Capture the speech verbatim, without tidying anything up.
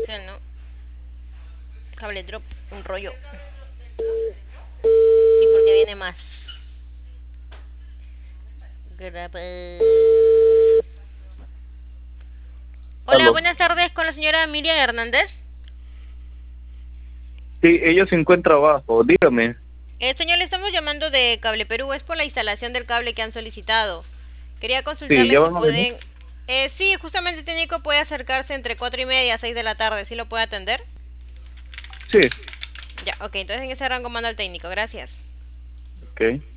especial, ¿no? Cable drop, un rollo. ¿Y por qué viene más? Graba. Hola, Aló. buenas tardes con la señora Miriam Hernández. Sí, ella se encuentra abajo, dígame. Eh, señor, le estamos llamando de Cable Perú, es por la instalación del cable que han solicitado. Quería Sí, consultarle ¿ya si van a venir? pueden... Eh, sí, justamente el técnico puede acercarse entre cuatro y media a seis de la tarde, ¿sí lo puede atender? Sí, Ya, ok, entonces en ese rango mando al técnico, gracias. ok.